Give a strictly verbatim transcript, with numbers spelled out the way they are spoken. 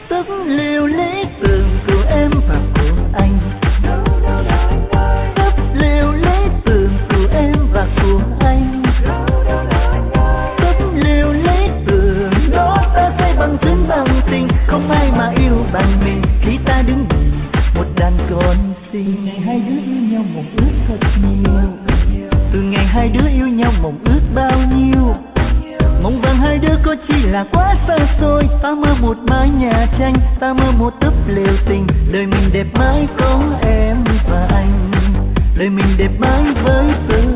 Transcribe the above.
tấp liều lý tưởng của em và của anh. Tấp liều lý tưởng của em và của anh. Tấp liều lý tưởng đó ta xây bằng xứng bằng tình, không ai mà yêu bằng mình khi ta đứng nhìn một đàn con xinh. Ngày hai đứa yêu nhau mộng ước thật nhiều, từ ngày hai đứa yêu nhau mộng ước bao nhiêu. Mong rằng hai đứa có chỉ là quá xa xôi. Ta mơ một mái nhà tranh, ta mơ một túp lều tình. Đời mình đẹp mãi có em và anh, đời mình đẹp mãi với tôi.